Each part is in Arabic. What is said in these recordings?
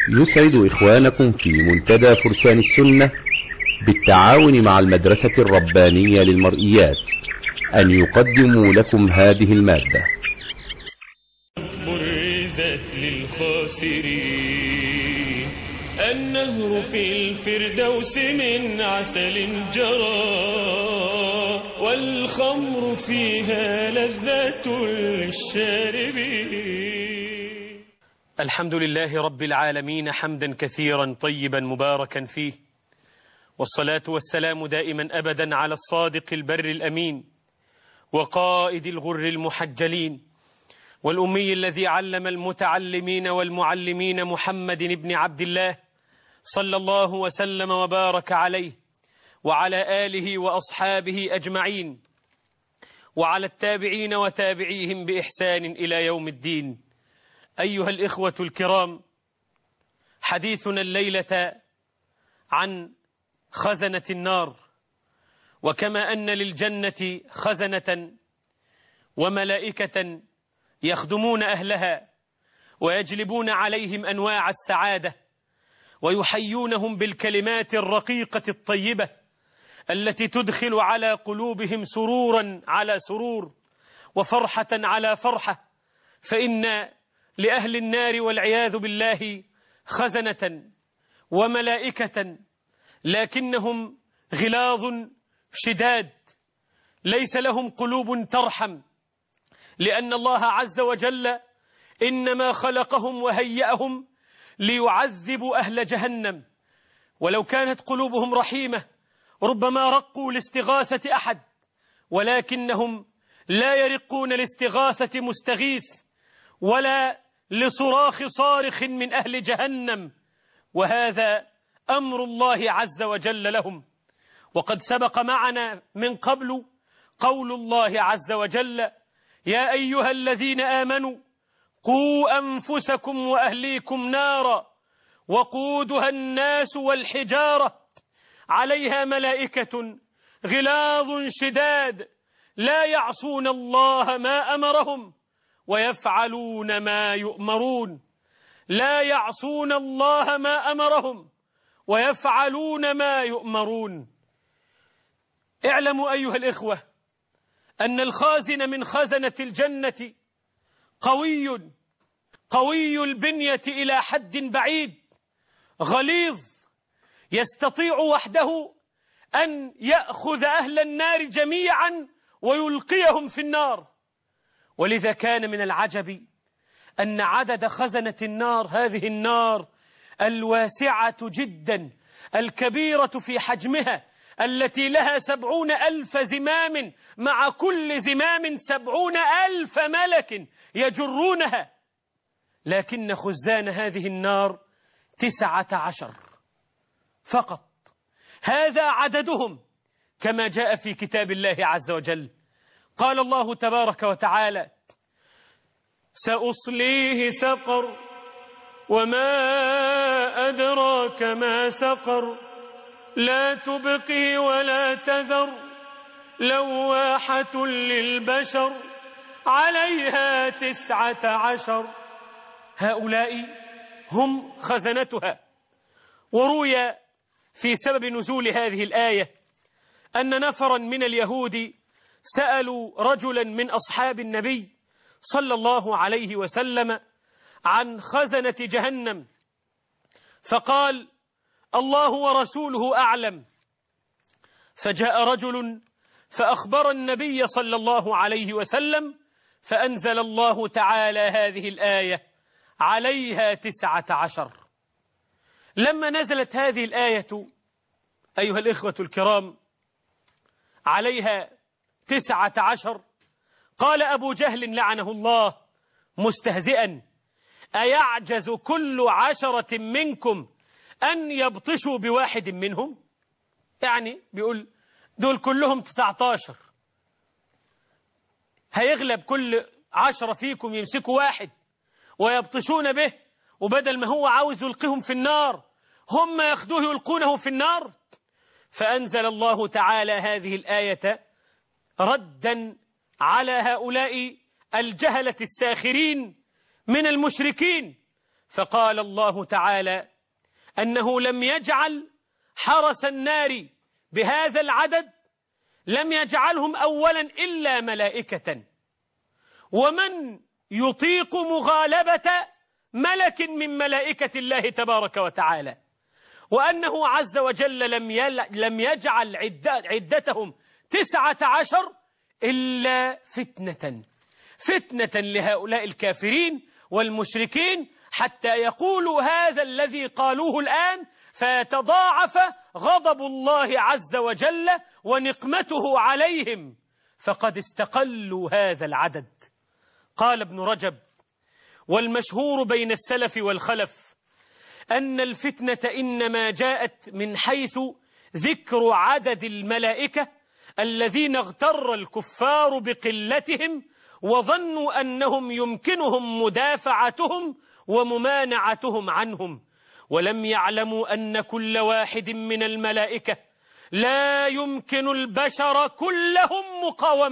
يسعد إخوانكم في منتدى فرسان السنة بالتعاون مع المدرسة الربانية للمرئيات أن يقدموا لكم هذه المادة. برزت للخاسرين النهر في الفردوس من عسل جرى، والخمر فيها لذة للشاربين. الحمد لله رب العالمين حمدا كثيرا طيبا مباركا فيه، والصلاة والسلام دائما أبدا على الصادق البر الأمين وقائد الغر المحجلين والأمي الذي علم المتعلمين والمعلمين محمد بن عبد الله صلى الله وسلم وبارك عليه وعلى آله وأصحابه أجمعين وعلى التابعين وتابعيهم بإحسان إلى يوم الدين. أيها الإخوة الكرام، حديثنا الليلة عن خزنة النار، وكما أن للجنة خزنة وملائكة يخدمون أهلها ويجلبون عليهم أنواع السعادة ويحيونهم بالكلمات الرقيقة الطيبة التي تدخل على قلوبهم سرورا على سرور وفرحة على فرحة، فإن لأهل النار والعياذ بالله خزنة وملائكة لكنهم غلاظ شداد، ليس لهم قلوب ترحم، لأن الله عز وجل إنما خلقهم وهيأهم ليعذبوا أهل جهنم، ولو كانت قلوبهم رحيمة ربما رقوا لاستغاثة أحد، ولكنهم لا يرقون لاستغاثة مستغيث ولا لصراخ صارخ من أهل جهنم، وهذا أمر الله عز وجل لهم. وقد سبق معنا من قبل قول الله عز وجل: يا أيها الذين آمنوا قوا أنفسكم وأهليكم نارا وقودها الناس والحجارة عليها ملائكة غلاظ شداد لا يعصون الله ما أمرهم ويفعلون ما يؤمرون. لا يعصون الله ما أمرهم ويفعلون ما يؤمرون. اعلموا أيها الإخوة أن الخازن من خزنة الجنة قوي البنية إلى حد بعيد، غليظ، يستطيع وحده أن يأخذ أهل النار جميعا ويلقيهم في النار. ولذا كان من العجب أن عدد خزنة النار، هذه النار الواسعة جدا الكبيرة في حجمها التي لها 70,000 زمام، مع كل زمام 70,000 ملك يجرونها، لكن خزان هذه النار 19 فقط. هذا عددهم كما جاء في كتاب الله عز وجل. قال الله تبارك وتعالى: سأصليه سقر وما أدراك ما سقر لا تبقي ولا تذر لواحة للبشر عليها 19. هؤلاء هم خزنتها. وروي في سبب نزول هذه الآية أن نفرا من اليهود سألوا رجلا من أصحاب النبي صلى الله عليه وسلم عن خزنة جهنم، فقال: الله ورسوله أعلم. فجاء رجل فأخبر النبي صلى الله عليه وسلم، فأنزل الله تعالى هذه الآية: عليها 19. لما نزلت هذه الآية أيها الإخوة الكرام عليها 19، قال أبو جهل لعنه الله مستهزئا: أيعجز كل 10 منكم أن يبطشوا بواحد منهم؟ يعني بيقول دول كلهم 19، هيغلب كل 10 فيكم يمسكوا واحد ويبطشون به، وبدل ما هو عاوز يلقيهم في النار هم ياخدوه يلقونه في النار. فأنزل الله تعالى هذه الآية ردا على هؤلاء الجهلة الساخرين من المشركين، فقال الله تعالى أنه لم يجعل حرس النار بهذا العدد، لم يجعلهم أولا إلا ملائكة، ومن يطيق مغالبة ملك من ملائكة الله تبارك وتعالى، وأنه عز وجل لم يجعل عدتهم 19 إلا فتنة لهؤلاء الكافرين والمشركين، حتى يقولوا هذا الذي قالوه الآن فيتضاعف غضب الله عز وجل ونقمته عليهم، فقد استقلوا هذا العدد. قال ابن رجب: والمشهور بين السلف والخلف أن الفتنة إنما جاءت من حيث ذكر عدد الملائكة الذين اغتر الكفار بقلتهم وظنوا أنهم يمكنهم مدافعتهم وممانعتهم عنهم، ولم يعلموا أن كل واحد من الملائكة لا يمكن البشر كلهم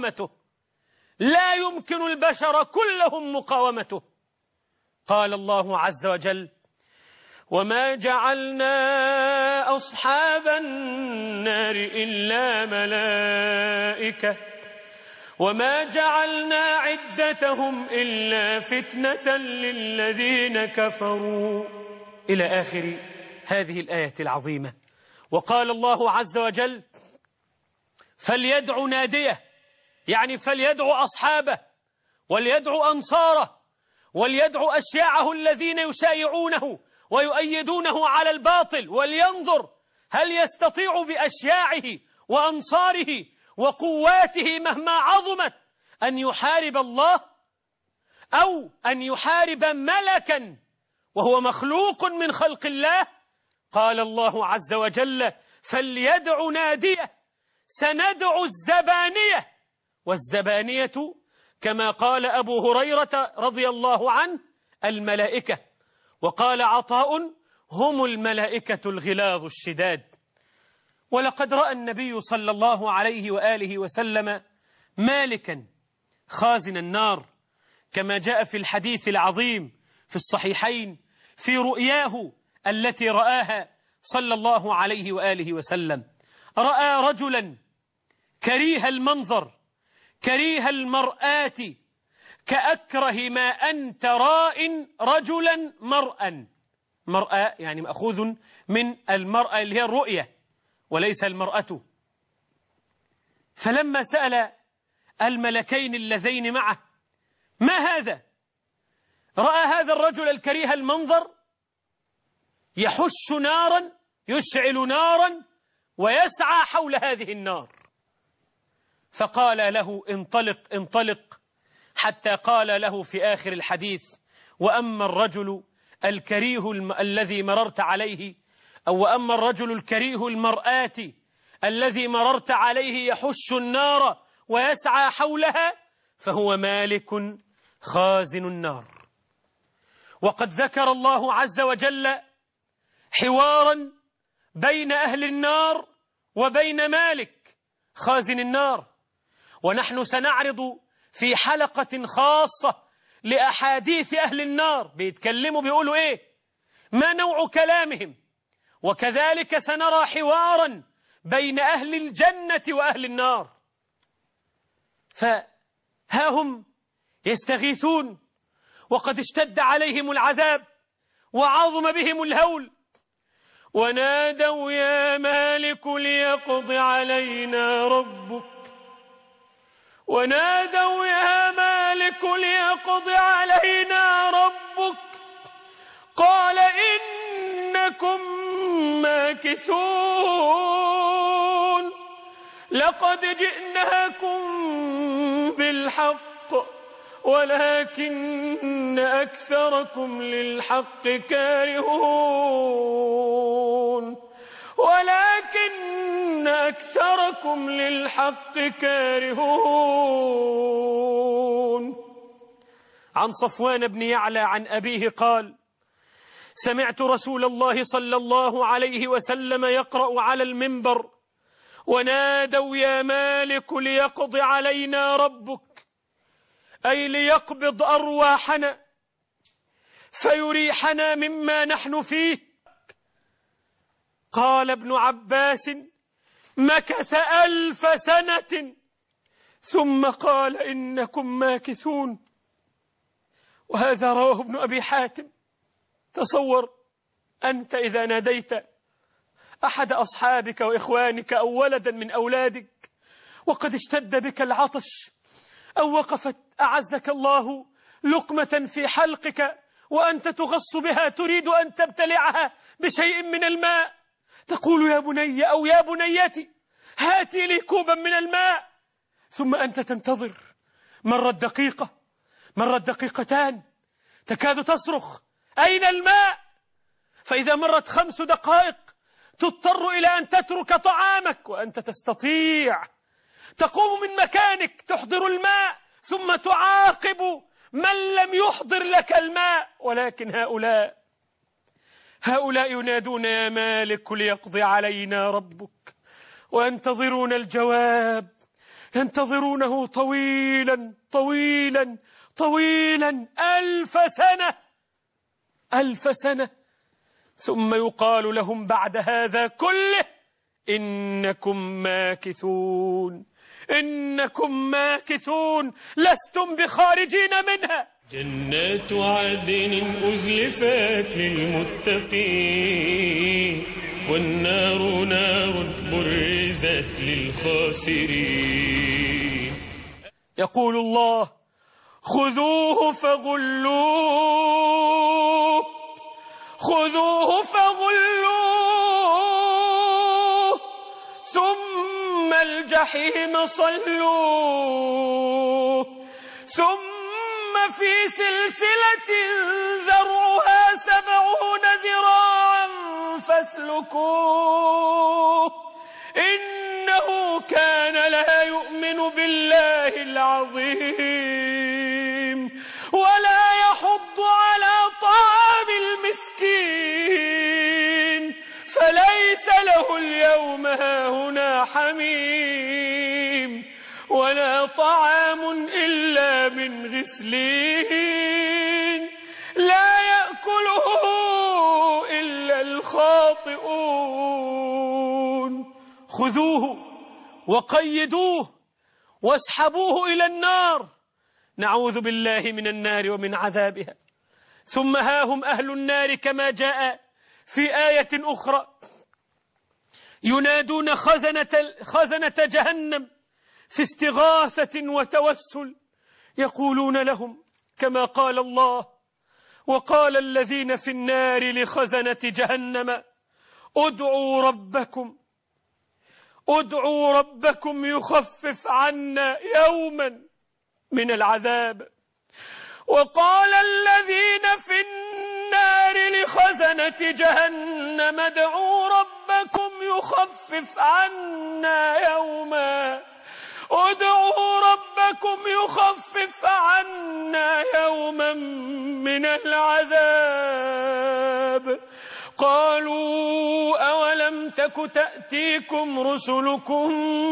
مقاومته. قال الله عز وجل: وما جعلنا أصحاب النار إلا ملائكة وما جعلنا عدتهم إلا فتنة للذين كفروا، إلى آخر هذه الآية العظيمة. وقال الله عز وجل: فليدع ناديه، يعني فليدع أصحابه وليدع أنصاره وليدع أشياعه الذين يسايعونه ويؤيدونه على الباطل، ولينظر هل يستطيع بأشياعه وأنصاره وقواته مهما عظمت أن يحارب الله أو أن يحارب ملكا وهو مخلوق من خلق الله. قال الله عز وجل: فليدع ناديه سندع الزبانية، والزبانية كما قال أبو هريرة رضي الله عنه الملائكة، وقال عطاء: هم الملائكة الغلاظ الشداد. ولقد رأى النبي صلى الله عليه وآله وسلم مالكا خازن النار كما جاء في الحديث العظيم في الصحيحين في رؤياه التي رآها صلى الله عليه وآله وسلم. رأى رجلا كريه المنظر كريه المرآة كأكره ما أنت راء رجلا مرأة يعني مأخوذ من المرأة اللي هي الرؤية وليس المرأة. فلما سأل الملكين اللذين معه: ما هذا؟ رأى هذا الرجل الكريه المنظر يحش نارا يشعل نارا ويسعى حول هذه النار، فقال له: انطلق، حتى قال له في آخر الحديث: وأما الرجل الكريه الذي مررت عليه، أو وأما الرجل الكريه المرآة الذي مررت عليه يحش النار ويسعى حولها فهو مالك خازن النار. وقد ذكر الله عز وجل حوارا بين أهل النار وبين مالك خازن النار، ونحن سنعرض في حلقة خاصة لأحاديث أهل النار، بيتكلموا بيقولوا إيه، ما نوع كلامهم، وكذلك سنرى حوارا بين أهل الجنة وأهل النار. فها هم يستغيثون وقد اشتد عليهم العذاب وعظم بهم الهول، ونادوا: يا مالك ليقض علينا ربك، ونادوا: يا مالك ليقض علينا ربك. قال: إنكم ماكثون، لقد جئناكم بالحق ولكن أكثركم للحق كارهون. عن صفوان بن يعلى عن أبيه قال: سمعت رسول الله صلى الله عليه وسلم يقرأ على المنبر: ونادوا يا مالك ليقض علينا ربك، أي ليقبض أرواحنا. فيريحنا مما نحن فيه. قال ابن عباس: مكث 1000 سنة ثم قال: إنكم ماكثون. وهذا رواه ابن أبي حاتم. تصور أنت إذا ناديت أحد أصحابك وإخوانك أو ولدا من أولادك وقد اشتد بك العطش، أو وقفت أعزك الله لقمة في حلقك وأنت تغص بها تريد أن تبتلعها بشيء من الماء، تقول: يا بني أو يا بنيتي هاتي لي كوبا من الماء، ثم أنت تنتظر. مرت دقيقة، مرت دقيقتان، تكاد تصرخ: أين الماء؟ فإذا مرت 5 دقائق تضطر إلى أن تترك طعامك وأنت تستطيع، تقوم من مكانك تحضر الماء ثم تعاقب من لم يحضر لك الماء. ولكن هؤلاء ينادون: يا مالك ليقضي علينا ربك، وينتظرون الجواب، ينتظرونه طويلا طويلا طويلا، 1000 سنة، 1000 سنة، ثم يقال لهم بعد هذا كله: إنكم ماكثون، إنكم ماكثون، لستم بخارجين منها. جنات عدن أزلفت للمتقين، والنار نار برزت للخاسرين. يقول الله: خذوه فغلوه، خذوه فغلوه، ثم الجحيم صلوه، ثم في سلسلة ذرعها 70 ذراعا فاسلكوه، إنه كان لا يؤمن بالله العظيم ولا يحض على طعام المسكين، فليس له اليوم هاهنا حميم ولا طعام إلا من غسلين، لا يأكله إلا الخاطئون. خذوه وقيدوه واسحبوه إلى النار، نعوذ بالله من النار ومن عذابها. ثم هاهم أهل النار كما جاء في آية أخرى ينادون خزنة جهنم في استغاثة وتوسل، يقولون لهم كما قال الله: وقال الذين في النار لخزنة جهنم ادعوا ربكم يخفف عنا يوما من العذاب. وقال الذين في النار لخزنة جهنم ادعوا ربكم يخفف عنا يوما، ادعوا ربكم يخفف عنا يوما من العذاب. قالوا أولم تك تأتيكم رسلكم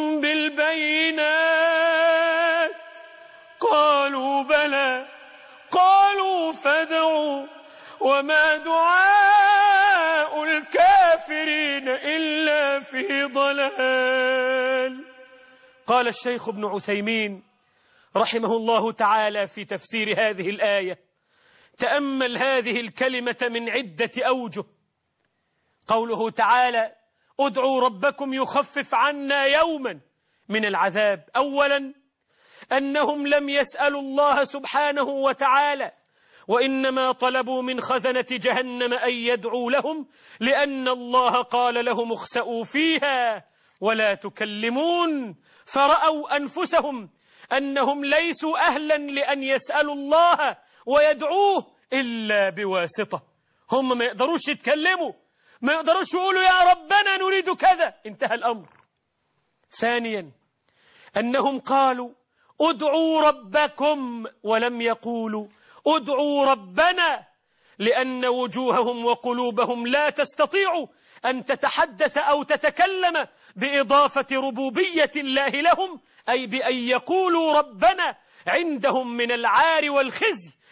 بالبينات؟ قالوا بلى. قالوا فادعوا وما دعاء الكافرين إلا في ضلال. قال الشيخ ابن عثيمين رحمه الله تعالى في تفسير هذه الآية: تأمل هذه الكلمة من عدة أوجه. قوله تعالى: ادعوا ربكم يخفف عنا يوما من العذاب، أولا أنهم لم يسألوا الله سبحانه وتعالى، وإنما طلبوا من خزنة جهنم أن يدعوا لهم، لأن الله قال لهم: اخسئوا فيها ولا تكلمون، فرأوا أنفسهم أنهم ليسوا أهلا لأن يسألوا الله ويدعوه إلا بواسطة. هم ما يقدروش يتكلموا، ما يقدروش يقولوا يا ربنا نريد كذا، انتهى الأمر. ثانيا أنهم قالوا ادعوا ربكم ولم يقولوا ادعوا ربنا، لأن وجوههم وقلوبهم لا تستطيع أن تتحدث أو تتكلم بإضافة ربوبية الله لهم، أي بأن يقولوا ربنا. عندهم من العار والخزي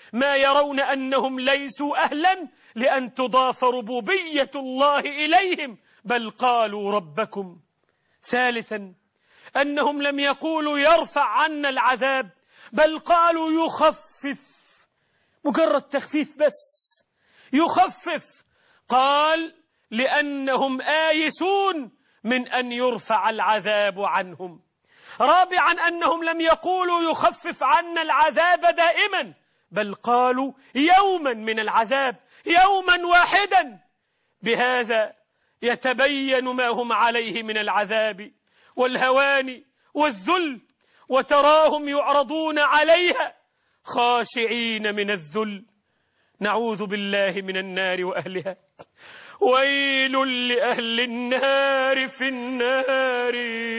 ما يرون أنهم ليسوا أهلا لأن تضاف ربوبية الله إليهم، بل قالوا ربكم. ثالثا أنهم لم يقولوا يرفع عنا العذاب، بل قالوا يخفف، مجرد تخفيف بس، يخفف. قال لأنهم آيسون من أن يرفع العذاب عنهم. رابعا أنهم لم يقولوا يخفف عنا العذاب دائما، بل قالوا يوما من العذاب، يوما واحدا. بهذا يتبين ما هم عليه من العذاب والهوان والذل، وتراهم يعرضون عليها خاشعين من الذل. نعوذ بالله من النار وأهلها. ويل لأهل النار في النار،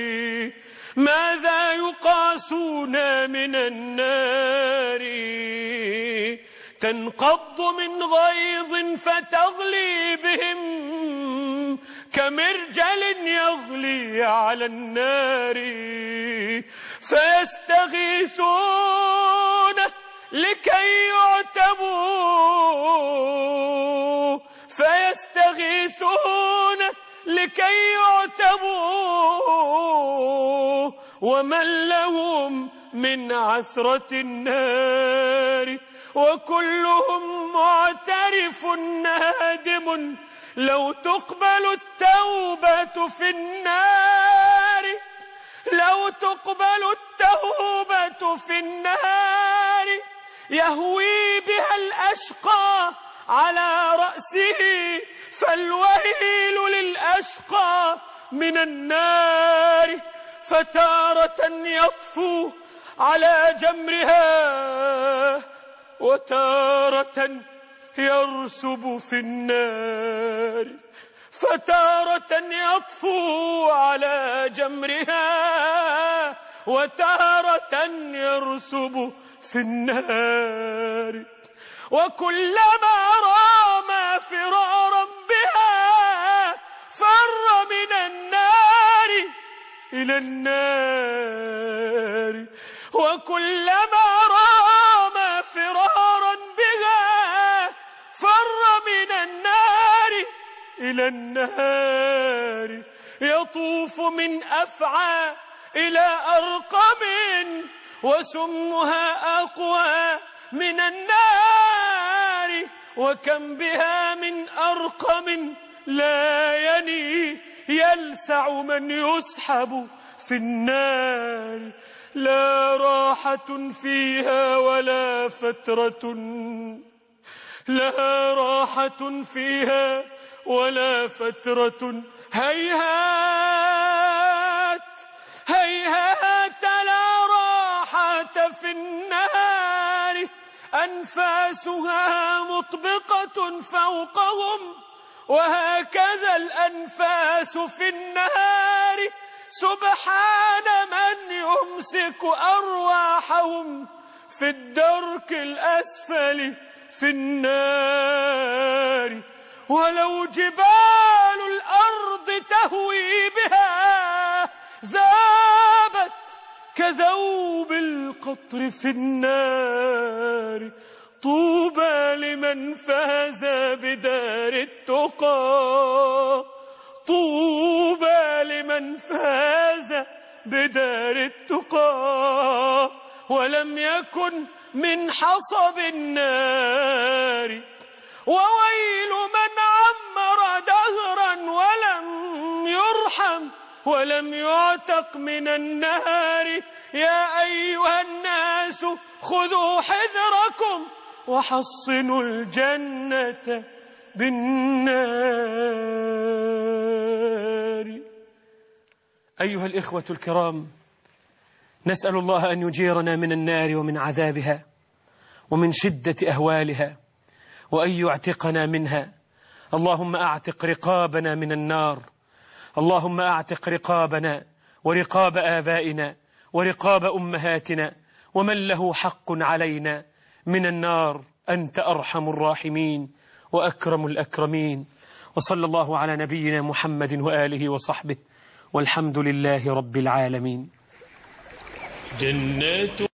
ماذا يقاسون من النار؟ تنقض من غيظ فتغلي بهم كمرجل يغلي على النار، فيستغيثون لكي يعتبوا، فيستغيثون لكي يعتبوا، ومن لهم من عثرة النار، وكلهم معترف نادم. لو تقبل التوبة في النار، لو تقبل التوبة في النار، يهوي بها الأشقى على رأسه، فالويل للأشقى من النار. فتارة يطفو على جمرها، وتارة يرسب في النار، فتارة يطفو على جمرها، وتارة يرسب في النار. وكلما رام فرارا بها فر من النار إلى النار، وكلما رام فرارا بها فر من النار إلى النار. يطوف من أفعى إلى أرقم، وسمها أقوى من النار، وكم بها من أرقم لا يني يلسع من يسحب في النار. لا راحة فيها ولا فترة، لا راحة فيها ولا فترة. هيهات هيهات لا راحة في النار، أنفاسها مطبقة فوقهم، وهكذا الأنفاس في النار. سبحان من يمسك أرواحهم في الدرك الأسفل في النار. ولو جبال الأرض تهوي بها ذابت كذوب القطر في النار. طوبى لمن فاز بدار التقى، طوبى لمن فاز بدار التقى، ولم يكن من حصب النار. وويل من عمر دهرا ولم يرحم ولم يعتق من النار. يا أيها الناس خذوا حذركم وحصنوا الجنة بالنار. أيها الإخوة الكرام، نسأل الله أن يجيرنا من النار ومن عذابها ومن شدة أهوالها، وأن يعتقنا منها. اللهم أعتق رقابنا من النار، اللهم أعتق رقابنا ورقاب آبائنا ورقاب أمهاتنا ومن له حق علينا من النار. أنت أرحم الراحمين وأكرم الأكرمين. وصلى الله على نبينا محمد وآله وصحبه، والحمد لله رب العالمين. جنات